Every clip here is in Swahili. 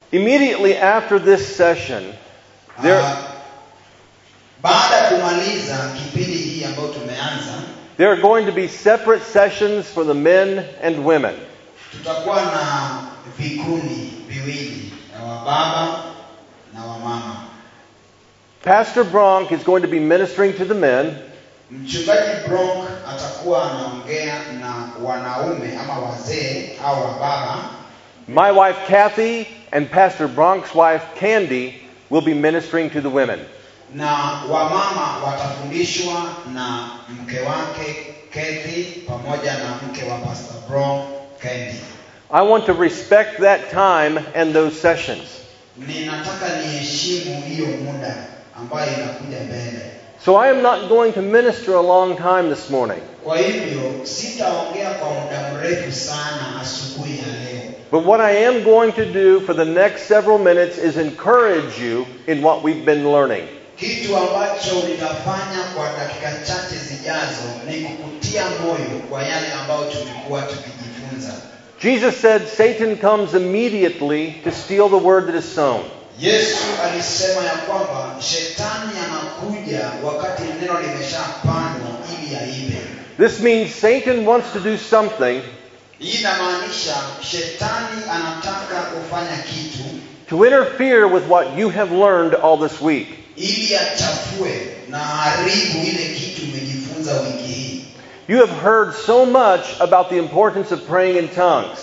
Immediately after this session, baada kumaliza kipindi hii ambayo tumeanza, there are going to be separate sessions for the men and women. Tutakuwa na vikundi viwili, wa baba na wa mama. Pastor Bronk is going to be ministering to the men. Mchungaji Bronk atakuwa anaongea na wanaume ama wazee au wa baba. My wife Kathy and Pastor Bronk's wife Candy will be ministering to the women. Na wamama watafundishwa na mke wake Kathy pamoja na mke wa Pastor Bronk, Candy. I want to respect that time and those sessions. Ninataka niheshimu hiyo muda ambayo inakuja mbele. So I am not going to minister a long time this morning. Kwa hivyo sitaongea kwa muda mrefu sana asubuhi ya leo. But what I am going to do for the next several minutes is encourage you in what we've been learning. Kitu ambacho nitafanya kwa dakika chache zijazo ni kukutia moyo kwa yale ambayo tumekuwa tukijifunza. Jesus said Satan comes immediately to steal the word that is sown. Yesu alisema ya kwamba shetani anakuja wakati neno limeshapandwa ili aibe. This means Satan wants to do something. Inamaanisha shetani anataka kufanya kitu to interfere with what you have learned all this week. Ili achafue na haribu ile kitu umejifunza wiki hii. You have heard so much about the importance of praying in tongues.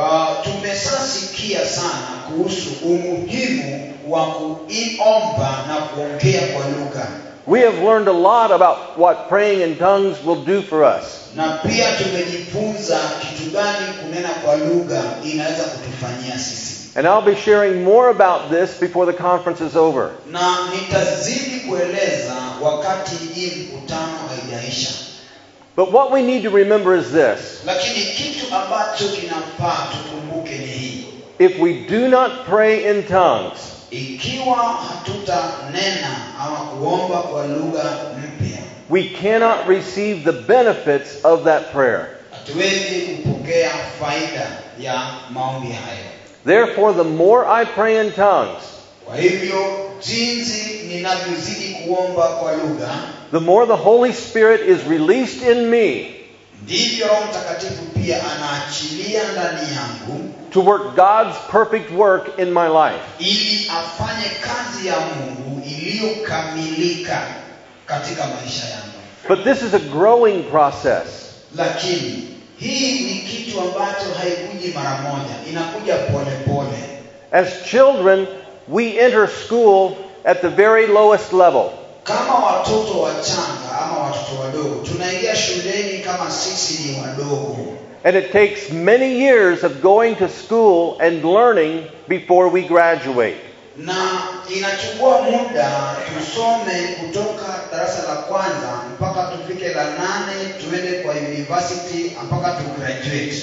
Tumesasikia sana kuhusu umuhimu wa kuomba na kuongea kwa lugha. We have learned a lot about what praying in tongues will do for us. Na pia tumejifunza kitu gani kunena kwa lugha inaweza kutufanyia sisi. And I'll be sharing more about this before the conference is over. Na nitazidi kueleza wakati hii mkutano haijaisha. But what we need to remember is this. Lakini kitu ambacho kinafaa tukumbuke ni hii. If we do not pray in tongues, ikiwa hatutanena ama kuomba kwa lugha mpya, we cannot receive the benefits of that prayer. Hatuwezi kupokea faida ya maombi hayo. Therefore, the more I pray in tongues, kwa hivyo jinsi ninavyozidi kuomba kwa lugha, the more the Holy Spirit is released in me, ndivyo Roho Mtakatifu pia anaachilia ndani yangu to work God's perfect work in my life. Ili afanye kazi ya Mungu iliyokamilika katika maisha yangu. But this is a growing process. Lakini hii ni kitu ambacho haikuji mara moja, inakuja pole pole. As children, we enter school at the very lowest level. Kama watoto wachanga ama watoto wadogo, tunaingia shuleni kama sisi ni wadogo. And it takes many years of going to school and learning before we graduate. Na inachukua muda tusome kutoka darasa la kwanza mpaka tufike la 8 tuende kwa university mpaka tu graduate.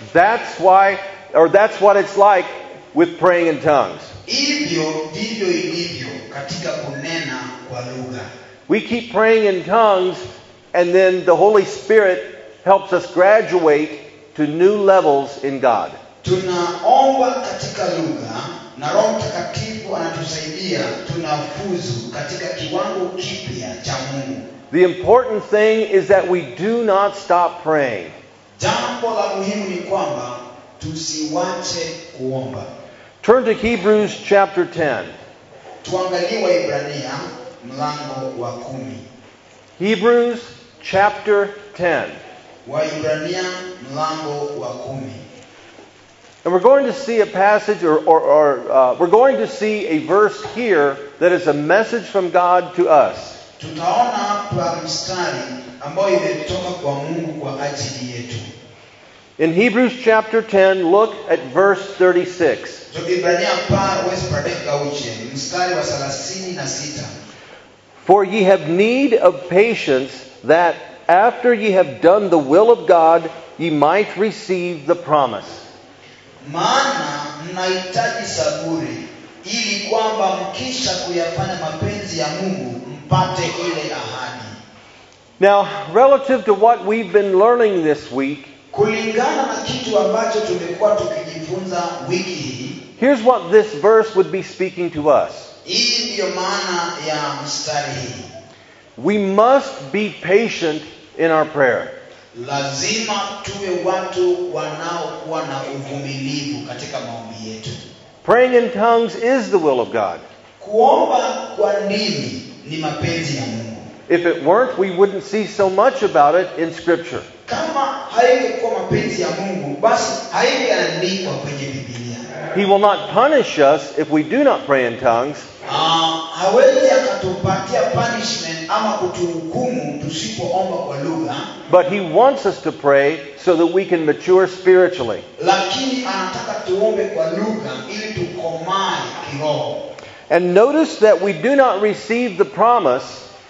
That's what it's like with praying in tongues. Hivyo ndivyo ilivyo katika kunena kwa lugha. We keep praying in tongues and then the Holy Spirit helps us graduate to new levels in God. Tunaomba katika lugha na Roho Mtakatifu anatusaidia tunafuzu katika kiwango kipya cha Mungu. The important thing is that we do not stop praying. Jambo la muhimu ni kwamba tusiwache kuomba. Turn to Hebrews chapter 10. Tuangalie Waebrania mlango wa 10. Hebrews chapter 10. Waebrania mlango wa 10. And we're going to see a passage we're going to see a verse here that is a message from God to us. Tutaona hapa mstari ambao imetoka kwa Mungu kwa ajili yetu. In Hebrews chapter 10, look at verse 36. Mstari wa 36. For ye have need of patience, that after ye have done the will of God, ye might receive the promise. Maana mnahitaji saburi, ili kwamba mkisha kuyafanya mapenzi ya Mungu mpate ile ahadi. Now, relative to what we've been learning this week, kulingana na kitu ambacho tumekuwa tukijifunza wiki hii, Here's what this verse would be speaking to us. Hii ndiyo maana ya mstari hii. We must be patient in our prayer. Lazima tuwe watu wanaokuwa na uvumilivu katika maombi yetu. Praying in tongues is the will of God. Kuomba kwa ndimi ni mapenzi ya Mungu. If it weren't, we wouldn't see so much about it in Scripture. Kama haingekuwa mapenzi ya Mungu, basi haingeandikwa kwenye Biblia. He will not punish us if we do not pray in tongues. Hawezi akatupatia punishment ama kutuhukumu tusipoomba kwa lugha. But He wants us to pray so that we can mature spiritually. Lakini anataka tuombe kwa lugha ili tukomae kiroho. And notice that we do not receive the promise.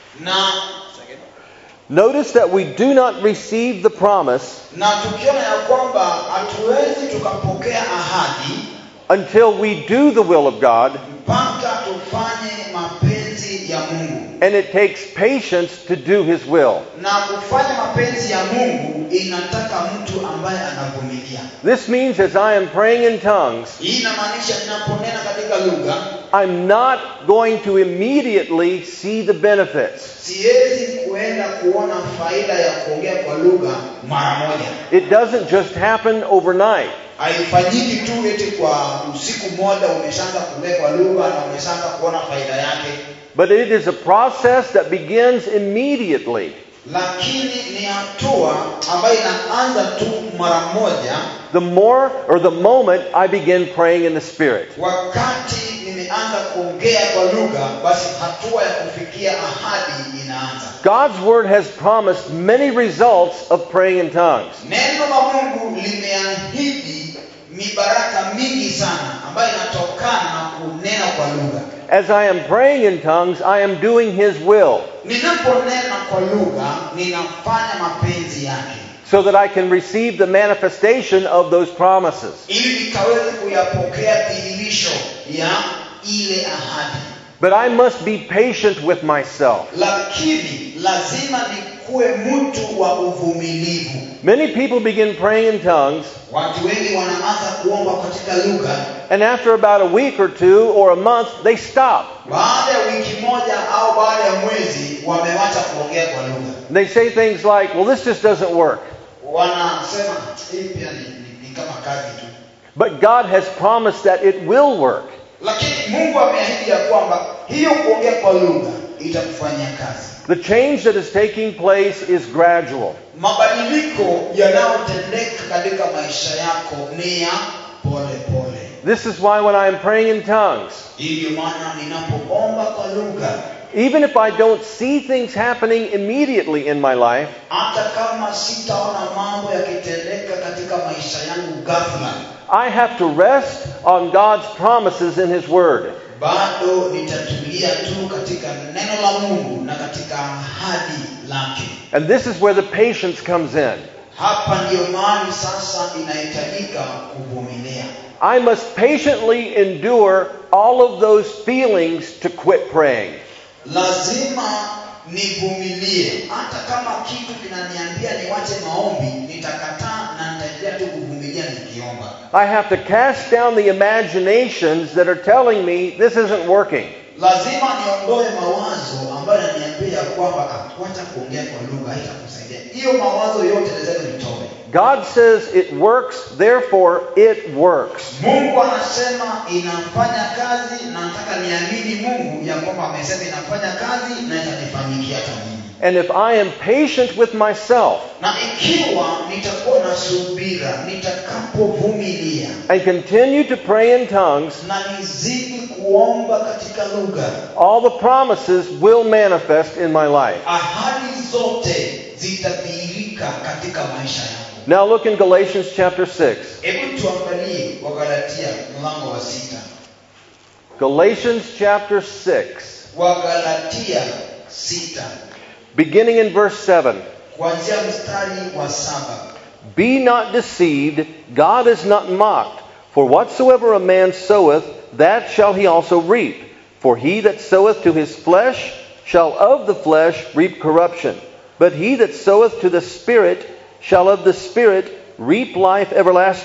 Notice that we do not receive the promise na tukiona ya kwamba hatuwezi tukapokea ahadi until we do the will of God. Mpaka tufanye mapenzi ya Mungu. And it takes patience to do His will. Na kufanya mapenzi ya Mungu inataka mtu ambaye anavumilia. This means as I am praying in tongues, hii inamaanisha ninaponena katika lugha, I'm not going to immediately see the benefits. Siwezi kuenda kuona faida ya kuongea kwa lugha mara moja. It doesn't just happen overnight. Haifanyiki tu eti kwa usiku mmoja umeshaanza kuongea kwa lugha na umeshaanza kuona faida yake. But it is a process that begins immediately. Lakini ni hatua ambayo inaanza tu mara moja. The more or the moment I begin praying in the Spirit. Wakati nimeanza kuongea kwa lugha, basi hatua ya kufikia ahadi inaanza. God's word has promised many results of praying in tongues. Neno la Mungu limeahidi mibaraka mingi sana ambayo inatokana na kunena kwa lugha. As I am praying in tongues, I am doing His will. Ninaponena kwa lugha, ninafanya mapenzi yake. So that I can receive the manifestation of those promises. Ili nikaweze kuyapokea dhihirisho ya ile ahadi. But I must be patient with myself. Lakini lazima nikuwe mtu wa uvumilivu. Many people begin praying in tongues. Watu wengi wanaanza kuomba katika lugha. And after about a week or two or a month, they stop. Baada ya wiki moja au baada ya mwezi wamewacha kuongea kwa lugha. They say things like, well, this just doesn't work. Wanasema hii pia ni kama kazi tu. But God has promised that it will work. Lakini Mungu ameahidi ya kwamba hiyo kuongea kwa lugha itakufanyia kazi. The change that is taking place is gradual. Mabadiliko yanayotendeka katika maisha yako ni ya pole pole. This is why when I am praying in tongues, ndio maana ninapoomba kwa lugha, even if I don't see things happening immediately in my life, hata kama sitaona mambo yakitendeka katika maisha yangu ghafla, I have to rest on God's promises in His Word. Bado nitatulia tu katika neno la Mungu na katika ahadi lake. And this is where the patience comes in. Hapa ndio mahali sasa inahitajika kuvumilia. I must patiently endure all of those feelings to quit praying. Lazima nivumilie. Hata kama kitu kinaniambia niwache maombi, nitakataa na nitaendelea tu kuvumilia nikiomba. I have to cast down the imaginations that are telling me this isn't working. Lazima niondoe mawazo ambayo yananiambia kwamba wacha kuongea kwa lugha haitakusaidia. Hiyo mawazo yote lazima nitoe. God says it works, therefore it works. Mungu anasema inafanya kazi na nataka niamini Mungu ya kwamba amesema inafanya kazi na itanifanyikia hata mimi. And if I am patient with myself, na ikiwa nitakuwa na subira, nitakapovumilia and continue to pray in tongues, na nizidi kuomba katika lugha, all the promises will manifest in my life. Ahadi zote zitadhihirika katika maisha yangu. Now look in Galatians chapter 6. Hebu tuangalie Wagalatia mlango wa 6. Galatians chapter 6. Wagalatia 6. Beginning in verse 7. Kuanzia mstari wa 7. Be not deceived, God is not mocked. For whatsoever a man soweth, that shall he also reap. For he that soweth to his flesh shall of the flesh reap corruption. But he that soweth to the Spirit shall of the Spirit reap life everlasting.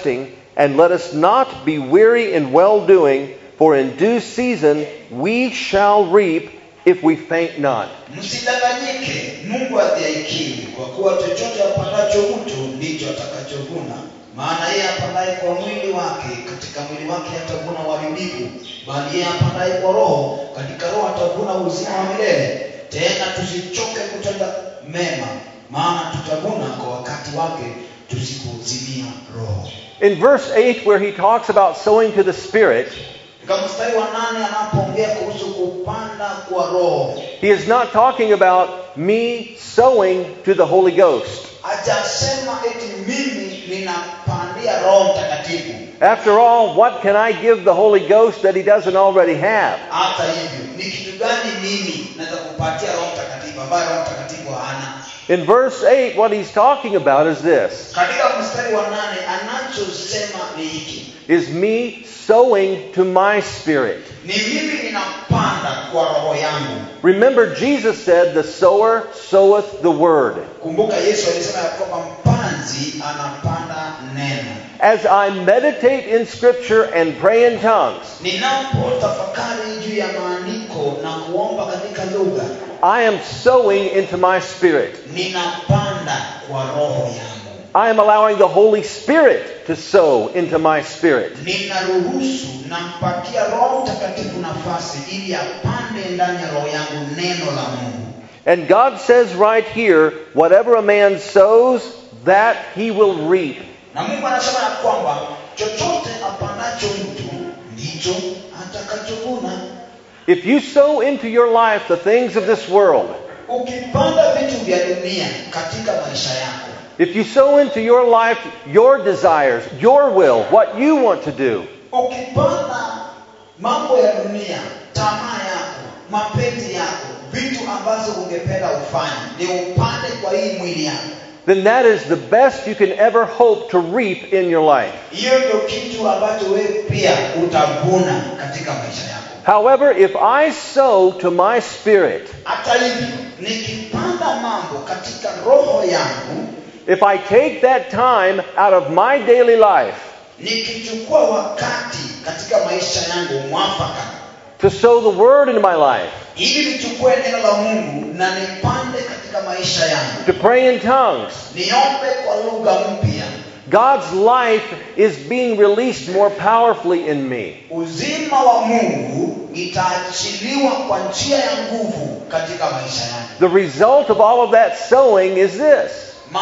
And let us not be weary in well-doing, for in due season we shall reap if we faint not. Msidanganyike, Mungu adhihakiwi, kwa kuwa chochote apandacho mtu ndicho atakachovuna. Maana yeye apandaye kwa mwili wake, katika mwili wake atavuna uharibifu, bali yeye apandaye kwa roho, katika roho atavuna uzima wa milele. Tena tusichoke kutenda mema, maana tutavuna kwa wakati wake tusipozimia roho. In verse 8, where he talks about sowing to the Spirit, Katika mstari wa 8 anapoongea kuhusu kupanda kwa roho, he is not talking about me sowing to the Holy Ghost. hajasema eti mimi ninapandia Roho Mtakatifu. After all, what can I give the Holy Ghost that he doesn't already have? Hata hivyo, ni kitu gani mimi naweza kupatia Roho Mtakatifu ambaye Roho Mtakatifu hana? In verse 8, what he's talking about is this. Katika mstari wa 8 anachosema ni hiki. Is me sowing to my spirit. Ni mimi ninapanda kwa roho yangu. Remember, Jesus said, the sower soweth the word. Kumbuka Yesu alisema ya kwamba mpanzi anapanda neno. As I meditate in Scripture and pray in tongues, Ninapotafakari juu ya maandiko na kuomba katika lugha, I am sowing into my spirit. ninapanda kwa roho yangu. I am allowing the Holy Spirit to sow into my spirit. Ninaruhusu, nampatia Roho Mtakatifu nafasi ili apande ndani ya roho yangu neno la Mungu. And God says right here, whatever a man sows, that he will reap. Na Mungu anasema ya kwamba chochote apandacho mtu ndicho atakachovuna. If you sow into your life the things of this world, Ukipanda vitu vya dunia katika maisha yako, if you sow into your life your desires, your will, what you want to do, ukipanda mambo ya dunia, tamaa yako, mapenzi yako, vitu ambazo ungependa ufanye, ni upande kwa hii mwili yako, then that is the best you can ever hope to reap in your life. hiyo ndio kitu ambacho wewe pia utavuna katika maisha yako. However, if I sow to my spirit, Hata hivyo, nikipanda mambo katika roho yangu, if I take that time out of my daily life nikichukua wakati katika maisha yangu mwafaka to sow the word into my life, ili nichukue neno la Mungu na nipande katika maisha yangu, to pray in tongues, niombe kwa lugha mpya, God's life is being released more powerfully in me. uzima wa Mungu itaachiliwa kwa njia ya nguvu katika maisha yangu. The result of all of that sowing is this.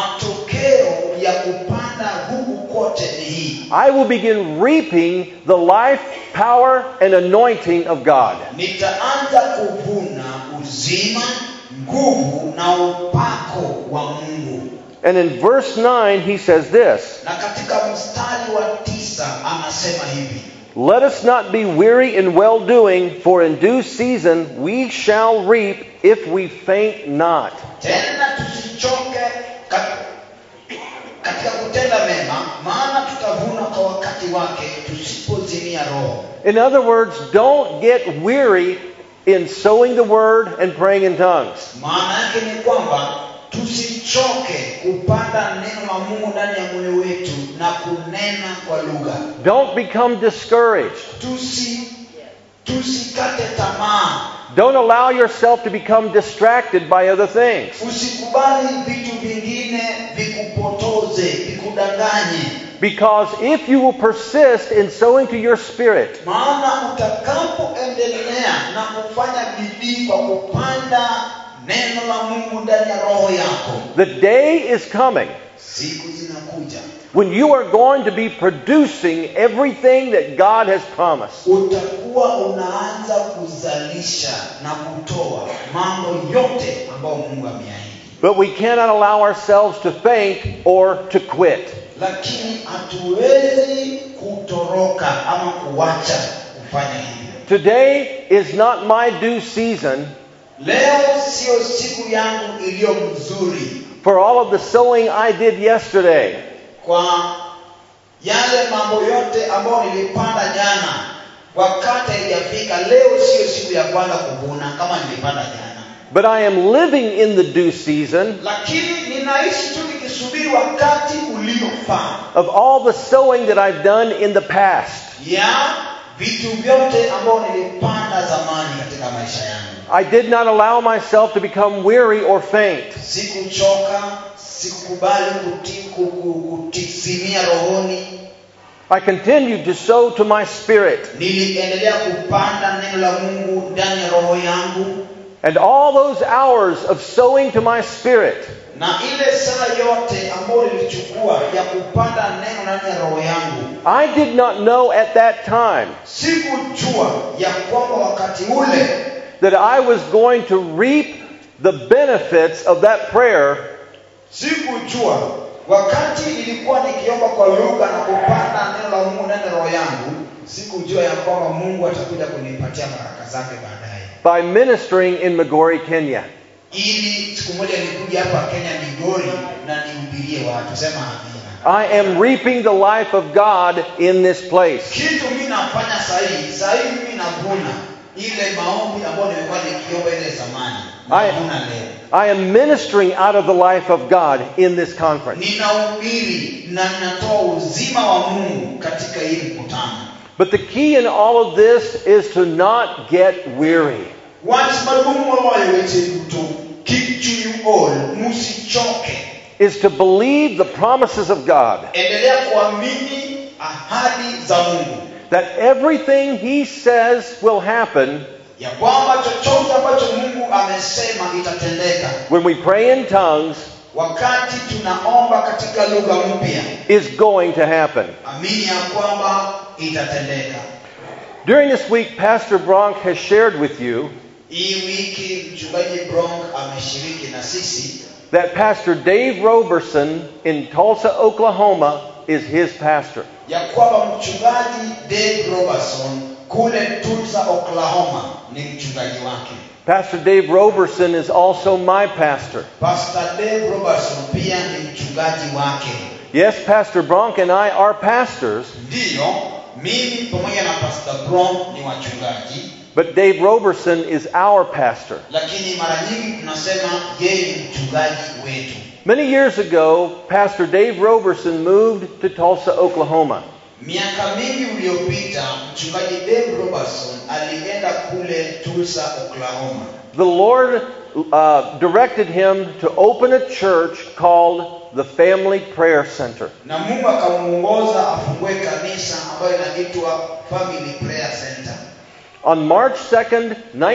Matokeo ya kupanda huku kote ni hii: I will begin reaping the life, power, and anointing of God. nitaanza kuvuna uzima, nguvu na upako wa Mungu. And in verse 9 he says this, Na katika mstari wa 9 anasema hivi: let us not be weary in well-doing, for in due season we shall reap if we faint not. tena tusichoke katika kutenda mema, maana tutavuna kwa wakati wake tusipozimia roho. In other words, don't get weary in sowing the word and praying in tongues. Maana yake ni kwamba tusichoke kupanda neno la Mungu ndani ya moyo wetu na kunena kwa lugha. Don't become discouraged. Tusikate tamaa. Don't allow yourself to become distracted by other things. Usikubali vitu vingine vikupotoze, vikudanganye. Because if you will persist in sowing to your spirit, Maana utakapoendelea na kufanya bidii kwa kupanda neno la Mungu ndani ya roho yako, the day is coming siku zinakuja when you are going to be producing everything that God has promised. utakuwa unaanza kuzalisha na kutoa mambo yote ambayo Mungu ameahidi. But we cannot allow ourselves to faint or to quit. Lakini hatuwezi kutoroka ama kuacha kufanya hivyo. Today is not my due season Leo sio siku yangu iliyo mzuri for all of the sowing I did yesterday. kwa yale mambo yote ambayo nilipanda jana. Wakati haijafika, leo sio siku ya kwanza kuvuna kama nilipanda jana. But I am living in the due season, Lakini ninaishi tu tusubiri wakati uliofaa of all the sowing that I've done in the past. ya vitu vyote ambao nilipanda zamani katika maisha yangu. I did not allow myself to become weary or faint. Sikuchoka, sikubali kutisimia rohoni. I continued to sow to my spirit. Niliendelea kupanda neno la Mungu ndani ya roho yangu. And all those hours of sowing to my spirit, Na ile saa yote ambayo nilichukua ya kupanda neno ndani ya roho yangu, I did not know at that time sikujua ya kwamba wakati ule that I was going to reap the benefits of that prayer sikujua wakati nilikuwa nikiomba kwa lugha na kupanda neno la Mungu ndani ya roho yangu, sikujua ya kwamba Mungu atakuja kunipatia baraka zake baadaye. by ministering in Migori, Kenya. Ili siku moja nikuja hapa Kenya Migori na nihubirie watu. Sema amina. I am reaping the life of God in this place. Kitu mimi nafanya sahihi mimi navuna ile maombi ambayo nilikuwa nikiomba ile zamani. Navuna leo. I am ministering out of the life of God in this conference. Ninahubiri na ninatoa uzima wa Mungu katika hii mkutano. But the key in all of this is to not get weary. Is to believe the promises of God. That everything He says will happen when we pray in tongues wakati tunaomba katika lugha mpya is going to happen. Amini ya kwamba itatendeka. During this week, Pastor Bronk has shared with you hii wiki mchungaji Bronk ameshiriki na sisi that Pastor Dave Roberson in Tulsa, Oklahoma is his pastor. ya kwamba mchungaji Dave Roberson kule Tulsa, Oklahoma ni mchungaji wake. Pastor Dave Roberson is also my pastor. Pastor Dave Roberson pia ni mchungaji wake. Yes, Pastor Bronk and I are pastors. Ndio, mimi pamoja na Pastor Bronk ni wachungaji. But Dave Roberson is our pastor. Lakini mara nyingi tunasema yeye ni mchungaji wetu. Many years ago, Pastor Dave Roberson moved to Tulsa, Oklahoma. Miaka mingi uliopita mchungaji Dave Roberson alienda kule Tulsa, Oklahoma. The Lord directed him to open a church called the Family Prayer Center. Na Mungu akamuongoza afungue kanisa ambayo inaitwa Family Prayer Center. On March 2nd,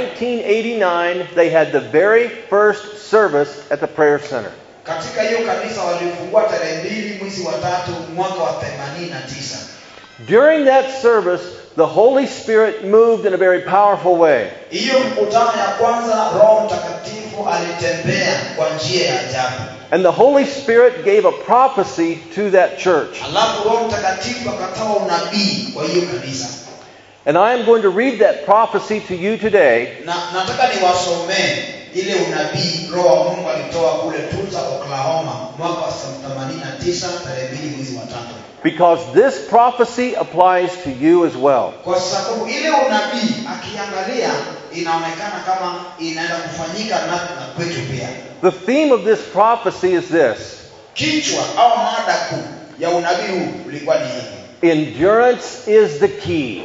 1989, they had the very first service at the prayer center. Katika hiyo kanisa walifungua tarehe 2 mwezi wa 3 mwaka wa 89. During that service, the Holy Spirit moved in a very powerful way. Hiyo mkutano ya kwanza Roho Mtakatifu alitembea kwa njia ya ajabu. And the Holy Spirit gave a prophecy to that church. Alafu Roho Mtakatifu akatoa unabii kwa hiyo kanisa. And I am going to read that prophecy to you today. Na nataka niwasomee ile unabii Roho wa Mungu alitoa kule Tulsa, Oklahoma mwaka wa 89 tarehe 2 mwezi wa 3. Because this prophecy applies to you as well. Kwa sababu ile unabii akiangalia inaonekana kama inaenda kufanyika na kwetu pia. The theme of this prophecy is this. Kichwa au mada kuu ya unabii huu ulikuwa ni hivi. Endurance is the key.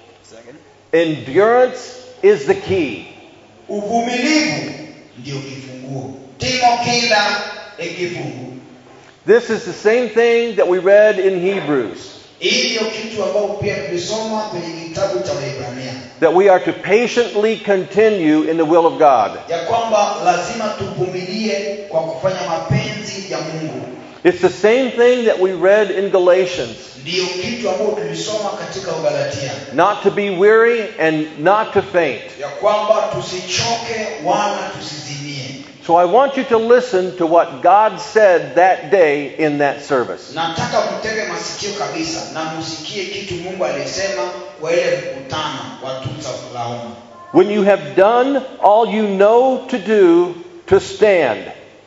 Endurance is the key. Uvumilivu ndio kifunguo. Timo kila kifunguo. This is the same thing that we read in Hebrews. Hiyo kitu ambao pia tulisoma kwenye kitabu cha Waebrania. That we are to patiently continue in the will of God. Ya kwamba lazima tuvumilie kwa kufanya mapenzi ya Mungu. It's the same thing that we read in Galatians. Ndio kitu ambao tulisoma katika Galatia. Not to be weary and not to faint. Ya kwamba tusichoke wala tusizimie. So I want you to listen to what God said that day in that service. Nataka mtege masikio kabisa na msikie kitu Mungu alisema kwa ile mkutano wa Tulsa, Oklahoma. When you have done all you know to do, to stand.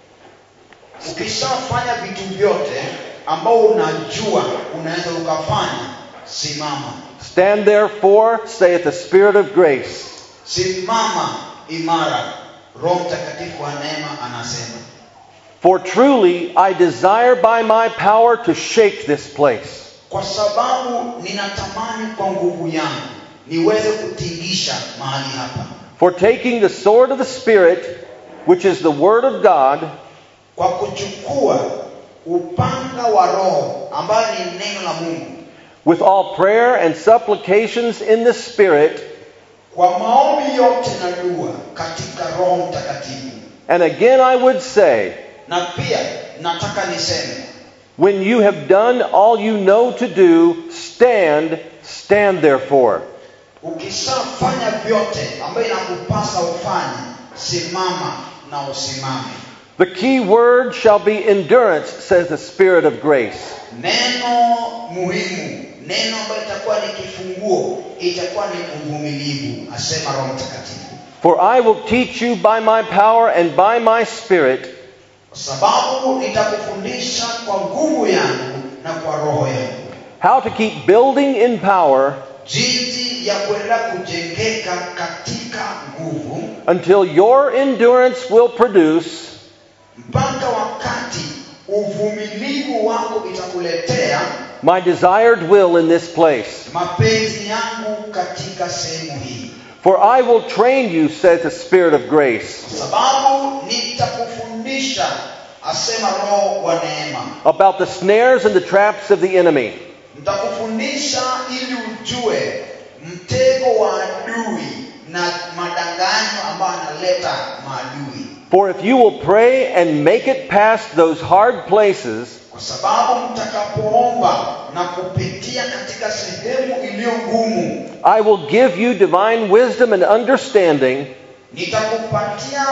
Ukishafanya vitu vyote ambao unajua unaweza ukafanya, simama. Stand therefore, saith the Spirit of grace. Simama imara. Roho Mtakatifu wa neema anasema. For truly I desire by my power to shake this place. Kwa sababu ninatamani kwa nguvu yangu niweze kutingisha mahali hapa. For taking the sword of the Spirit, which is the word of God, kwa kuchukua upanga wa Roho ambayo ni neno la Mungu, with all prayer and supplications in the Spirit, kwa maombi yote na dua katika Roho Mtakatifu. And again I would say, na pia nataka niseme, when you have done all you know to do, stand therefore. Ukishafanya vyote ambayo inakupasa ufanye, simama na usimame. The key word shall be endurance, says the Spirit of grace. Neno muhimu, neno ambalo litakuwa ni kifunguo, itakuwa ni uvumilivu, asema Roho Mtakatifu. For I will teach you by my power and by my Spirit, sababu nitakufundisha kwa nguvu yangu na kwa roho yangu, how to keep building in power, jinsi ya kuendelea kujengeka katika nguvu, until your endurance will produce, mpaka wakati uvumilivu wako itakuletea, my desired will in this place. mapenzi yangu katika sehemu hii. For I will train you, says the Spirit of grace, sababu nitakufundisha, asema Roho wa neema, about the snares and the traps of the enemy. Nitakufundisha ili ujue mtego wa adui na madanganyo ambayo analeta maadui. For if you will pray and make it past those hard places, kwa sababu mtakapoomba na kupitia katika sehemu iliyo ngumu, I will give you divine wisdom and understanding, nitakupatia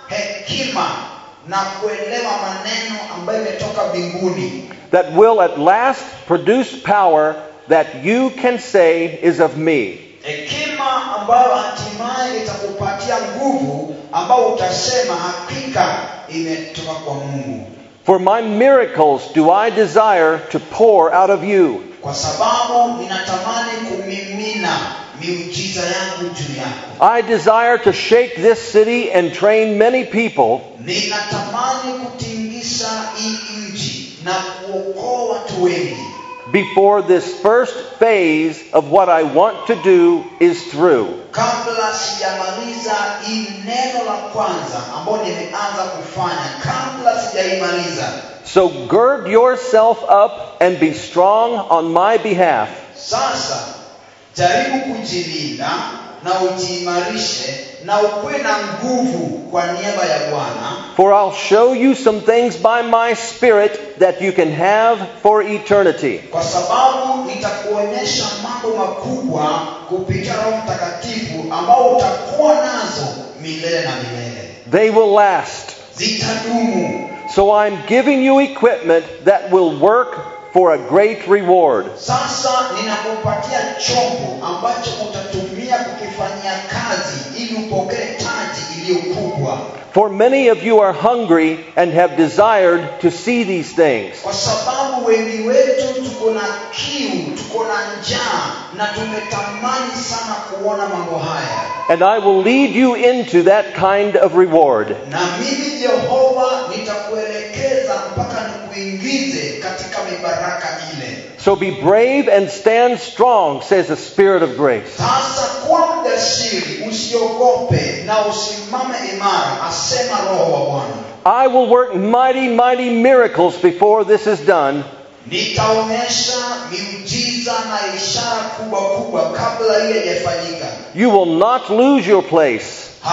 hekima na kuelewa maneno ambayo imetoka mbinguni, that will at last produce power that you can say is of me. Hekima ambayo hatimaye itakupatia nguvu ambayo utasema hakika imetoka kwa Mungu. For my miracles do I desire to pour out of you. Kwa sababu ninatamani kumimina miujiza yangu juu yako. I desire to shake this city and train many people. Ninatamani kutingisha hii mji na kuokoa watu wengi. Before this first phase of what I want to do is through. Kabla sijamaliza hii neno la kwanza ambalo nimeanza kufanya, kabla sijaimaliza. So gird yourself up and be strong on my behalf. Sasa jaribu kujilinda na ujiimarishe na ukuwe na nguvu kwa niaba ya Bwana. For I'll show you some things by my Spirit that you can have for eternity. Kwa sababu nitakuonyesha mambo makubwa kupitia Roho Mtakatifu ambao utakuwa nazo milele na milele. They will last. Zitadumu. So I'm giving you equipment that will work for a great reward. Sasa ninakupatia chombo ambacho utatumia kukifanyia kazi ili upokee taji iliyo kubwa. For many of you are hungry and have desired to see these things. Kwa sababu wengi wetu tuko na kiu, tuko na njaa na tumetamani sana kuona mambo haya. And I will lead you into that kind of reward. Na mimi Yehova nitakuelekeza mpaka nikuingize katika mibaraka ile. So be brave and stand strong, says the Spirit of grace. Sasa kuwa mjasiri, usiogope na usimame imara, asema Roho wa Bwana. I will work mighty miracles before this is done. Nitaonyesha miujiza na ishara kubwa kabla ile haijafanyika. You will not lose your place.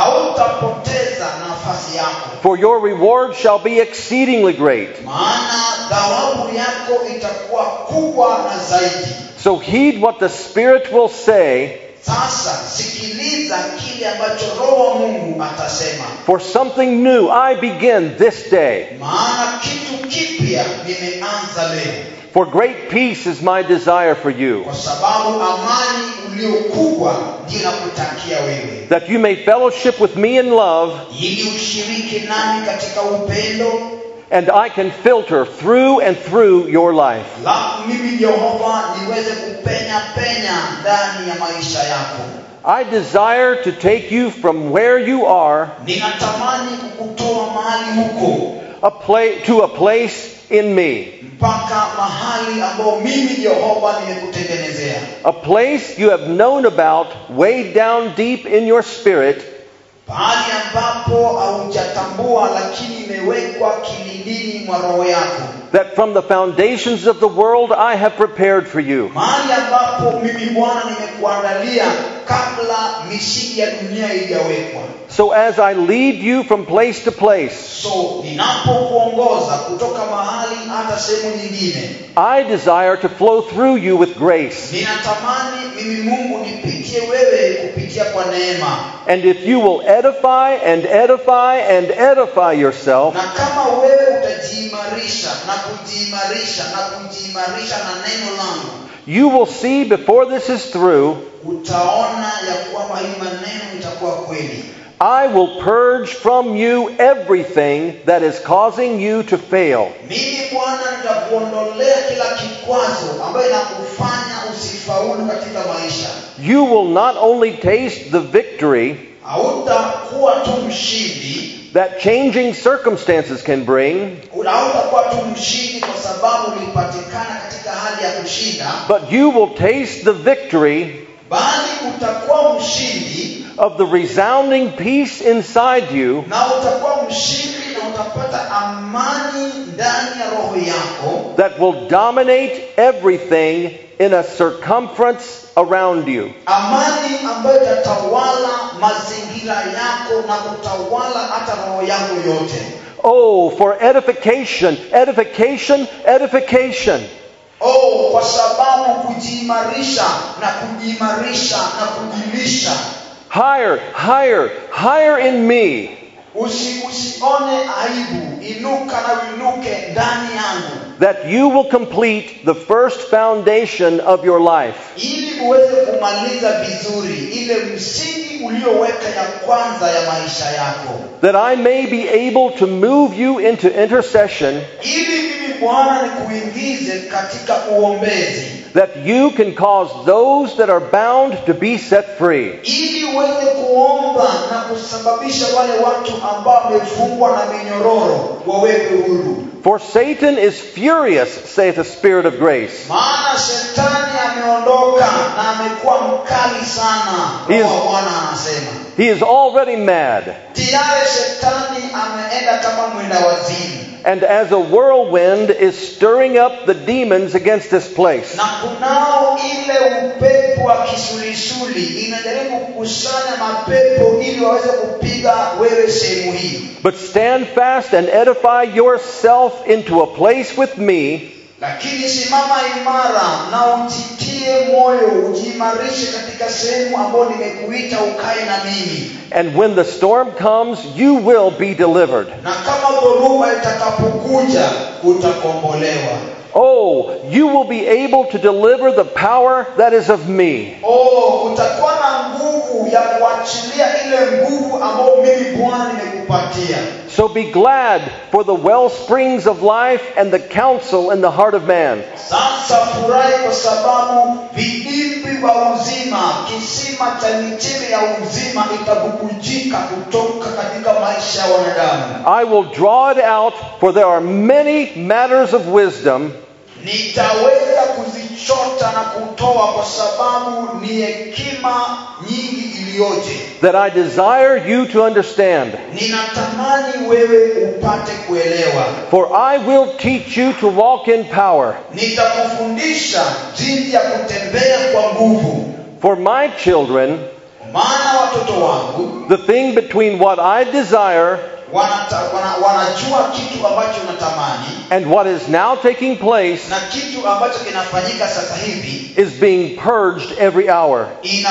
Hautapoteza nafasi yako. For your reward shall be exceedingly great. Maana thawabu yako itakuwa kubwa na zaidi. So heed what the Spirit will say. Sasa sikiliza kile ambacho Roho wa Mungu atasema. For something new I begin this day. Maana kitu kipya nimeanza leo. For great peace is my desire for you. Kwa sababu amani uliyokubwa ndiyo nakutakia wewe. That you may fellowship with me in love. Ili ushiriki nami katika upendo. And I can filter through and through your life. La mimi Yehova niweze kupenya ndani ya maisha yako. I desire to take you from where you are. Ninatamani kukutoa mahali huko. to a place in me. mpaka mahali ambao mimi Yehova nimekutengenezea. A place you have known about way down deep in your spirit, Pahali ambapo haujatambua lakini imewekwa kilindini mwa roho yako. that from the foundations of the world I have prepared for you. Mahali ambapo mimi Bwana nimekuandalia kabla misingi ya dunia haijawekwa. So as I lead you from place to place, So ninapokuongoza kutoka mahali hata sehemu nyingine, I desire to flow through you with grace. ninatamani mimi Mungu nipitie wewe kupitia kwa neema. And if you will edify and edify and edify yourself, Na kama wewe utajiimarisha na kujiimarisha na kujiimarisha na neno langu, you will see before this is through, utaona ya kwamba hii maneno itakuwa kweli. I will purge from you everything that is causing you to fail. Mimi Bwana nitakuondolea kila kikwazo ambayo inakufanya usifaulu katika maisha. You will not only taste the victory Hautakuwa tu mshindi, that changing circumstances can bring, hautakuwa tu mshindi kwa sababu ulipatikana katika hali ya kushinda, but you will taste the victory bali utakuwa mshindi of the resounding peace inside you na utakuwa mshindi na utapata amani ndani ya roho yako that will dominate everything in a circumference around you. amani ambayo itatawala mazingira yako na kutawala hata roho yako yote. Oh, for edification, edification, edification. Oh, kwa sababu kujiimarisha na kujiimarisha na kujilisha. Higher, higher, higher in me. Usione aibu, inuka na uinuke ndani yangu, That you will complete the first foundation of your life. ili uweze kumaliza vizuri ile msingi ulioweka ya kwanza ya maisha yako. That I may be able to move you into intercession, Ili mimi Bwana nikuingize katika uombezi, that you can cause those that are bound to be set free. ili uweze kuomba na kusababisha wale watu ambao wamefungwa na minyororo wawekwe huru. For Satan is furious, saith the Spirit of grace. Maana shetani ameondoka na amekuwa mkali sana. Roho wa Bwana anasema He is already mad. tayari shetani ameenda kama mwenda wazimu, And as a whirlwind is stirring up the demons against this place. na kunao ile upepo wa kisulisuli inajaribu kukusanya mapepo ili waweze kupiga wewe sehemu hii. But stand fast and edify yourself into a place with me, Lakini simama imara na ujitie moyo, ujiimarishe katika sehemu ambayo nimekuita ukae na mimi. and when the storm comes, you will be delivered. Na kama dhoruba itakapokuja utakombolewa. Oh, you will be able to deliver the power that is of me. Oh, utakuwa na nguvu ya kuachilia ile nguvu ambayo mimi Bwana nimekupatia. So be glad for the well springs of life and the counsel in the heart of man. Sasa furahi kwa sababu vidimbwi vya uzima, kisima cha michele ya uzima itabubujika kutoka katika maisha ya wanadamu. I will draw it out, for there are many matters of wisdom Nitaweza kuzichota na kutoa kwa sababu ni hekima nyingi iliyoje. that I desire you to understand. Ninatamani wewe upate kuelewa. For I will teach you to walk in power. Nitakufundisha jinsi ya kutembea kwa nguvu. For my children, Maana watoto wangu the thing between what I desire wanajua kitu ambacho natamani and what is now taking place na kitu ambacho kinafanyika sasa hivi is being purged every hour.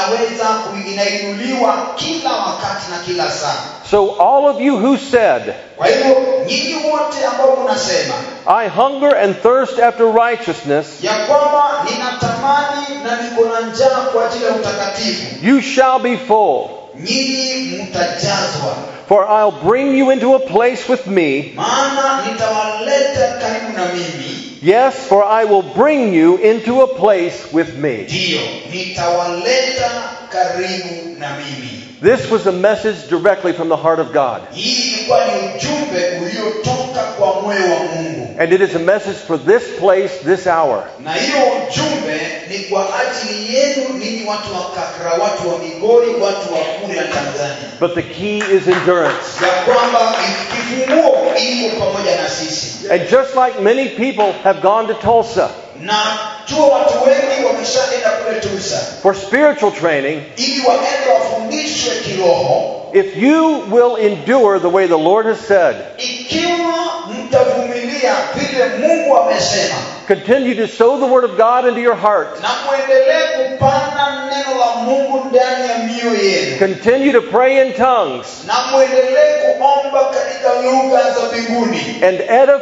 inainuliwa kila wakati na kila saa. So all of you who said, Kwa hivyo nyinyi wote ambao mnasema I hunger and thirst after righteousness, ya kwamba ninatamani na niko na njaa kwa ajili ya utakatifu, you shall be full. nyinyi mtajazwa. For I'll bring you into a place with me. Maana nitawaleta karibu na mimi. Yes, for I will bring you into a place with me. Ndio, nitawaleta karibu na mimi. This was a message directly from the heart of God. Hii ilikuwa ni ujumbe uliotoka kwa wa moyo wa Mungu. And it is a message for this place, this hour. Na hiyo ujumbe ni kwa ajili yenu ninyi watu wa Kakra, watu wa Migori, watu wa Kuria Tanzania. But the key is endurance. Ya kwamba kifunguo iko pamoja na sisi. And just like many people have gone to Tulsa Na watu wengi wameshaenda kule Tulsa for spiritual training, ili waende wafundishwe kiroho. if you will endure the way the Lord has said, Ikiwa mtavumilia vile Mungu amesema, continue to sow the Word of God into your heart, na muendelee kupanda neno la Mungu ndani ya mioyo yenu, continue to pray in tongues, na muendelee kuomba katika lugha za mbinguni, and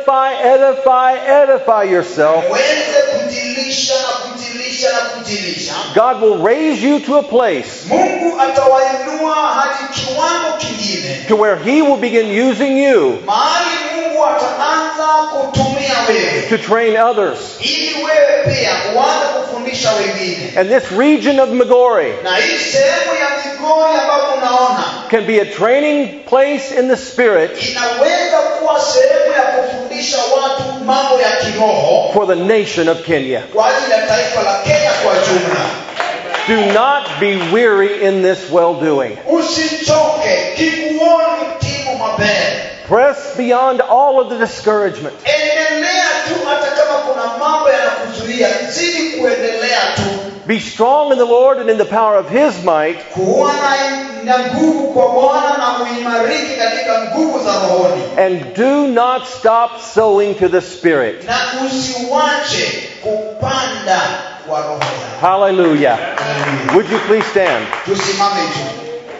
edify yourself, muweze kujilisha na kujilisha na kujilisha, God will raise you to a place Mungu atawainua hadi kiwango kingine, to where He will begin using you mahali Mungu ataanza kutumia wewe to train others. ili wewe pia uanze kufundisha wengine. And this region of Migori Na hii sehemu ya Migori ambayo unaona can be a training place in the Spirit inaweza kuwa sehemu ya kufundisha watu mambo ya kiroho for the nation of Kenya. kwa ajili ya taifa la Kenya kwa jumla. Do not be weary in this well-doing. Usichoke kikuoni timu mabele. Press beyond all of the discouragement. Endelea tu hata kama kuna mambo yanakuzuia, zidi kuendelea tu. Be strong in the Lord and in the power of His might. Kuwa na nguvu kwa Bwana na muimarike katika nguvu za rohoni. And do not stop sowing to the Spirit. Na usiwache kupanda kwa roho yako. Hallelujah. Would you please stand? Tusimame tu.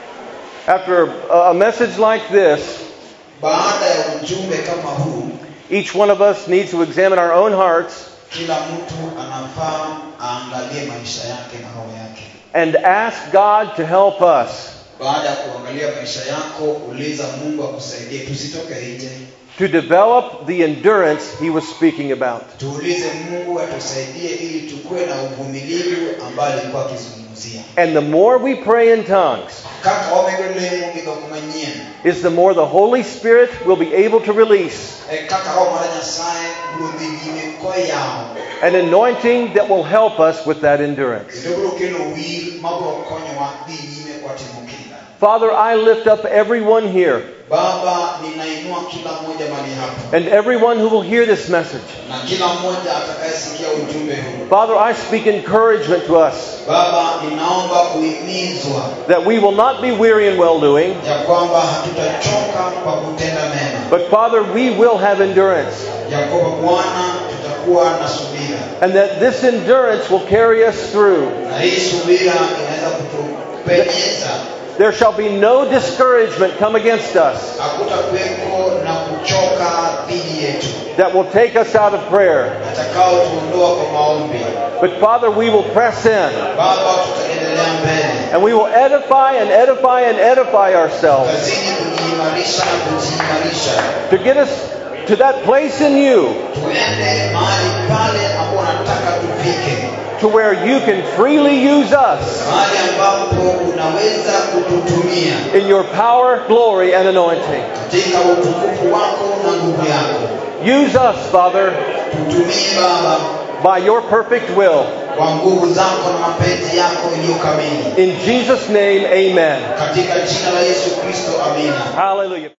After a message like this, Baada ya ujumbe kama huu, each one of us needs to examine our own hearts kila mtu anafaa aangalie maisha yake na roho yake. and ask God to help us Baada ya kuangalia maisha yako, uliza Mungu akusaidie tusitoke nje. to develop the endurance He was speaking about. Tuulize Mungu atusaidie ili tukue na uvumilivu ambao alikuwa akizungumzia. And the more we pray in tongues, Kaka wamegole Mungu ndokumanyia. is the more the Holy Spirit will be able to release Kaka hao maranya sai burudini ko yao. an anointing that will help us with that endurance. Ndogro keno wi mabro konyo wa di nyime kwa timukila. Father, I lift up everyone here Baba, ninainua kila mmoja mahali hapa. and everyone who will hear this message. Na kila mmoja atakayesikia ujumbe huu. Father, I speak encouragement to us Baba, ninaomba kuhimizwa that we will not be weary in well-doing, ya kwamba hatutachoka kwa kutenda mema. but Father, we will have endurance. Ya kwamba Bwana tutakuwa na subira. And that this endurance will carry us through. Na hii subira inaweza kutupenyeza. There shall be no discouragement come against us Hakutakuweko na kuchoka dhidi yetu. that will take us out of prayer. Atakao tuondoa kwa maombi. But Father, we will press in Baba, tutaendelea mbele. and we will edify ourselves Kazini kujiimarisha na kujiimarisha. to get us to that place in you Tuende mahali pale ambapo nataka tufike. to where you can freely use us Mahali ambapo unaweza kututumia in your power, glory, and anointing. katika utukufu wako na nguvu yako. Use us, Father, Tutumie Baba by your perfect will. kwa nguvu zako na mapenzi yako iliyo kamili. In Jesus' name, amen. Katika jina la Yesu Kristo, amina. Hallelujah.